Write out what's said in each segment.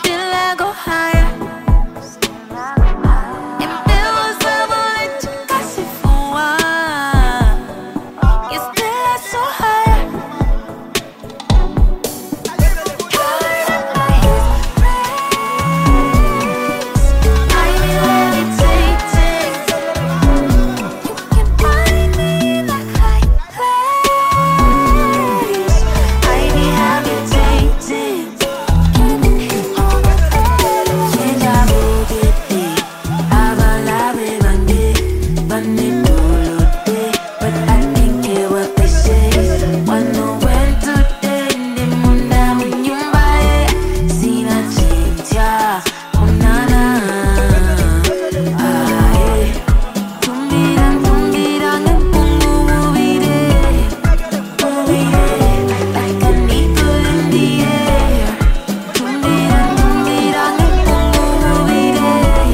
Still I go higher. It feels like you got it for one. You still are so high. Caught up by his praise. I be levitating. You can find me in the high place. I be habitating. But I can't hear what they say. Wanna went to the munda munyumbae. Sina chitya unana. Aye. Tumbiran ngungu mubire. Like a needle in the air. Tumbiran ngungu mubire.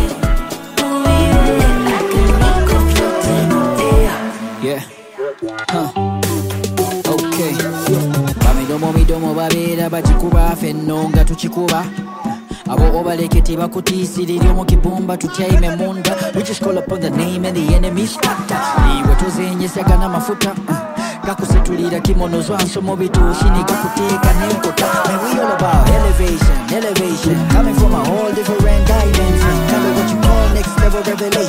Like a needle floating there. Yeah. Okay. Bamidomo babera bachikuba fenno nga tuchikuba. Abo obaleketi bakutiisirira mu kibumba tutaime munda. We just call upon the name and the enemy scatter. Iwe tuzenyesagana mafuta. Gakusitulira kimono zwanso mu bituusi ne gakuteeka n'enkota. Man, we all about elevation. Coming from a whole different dimension. Tell me what you call next level revelation.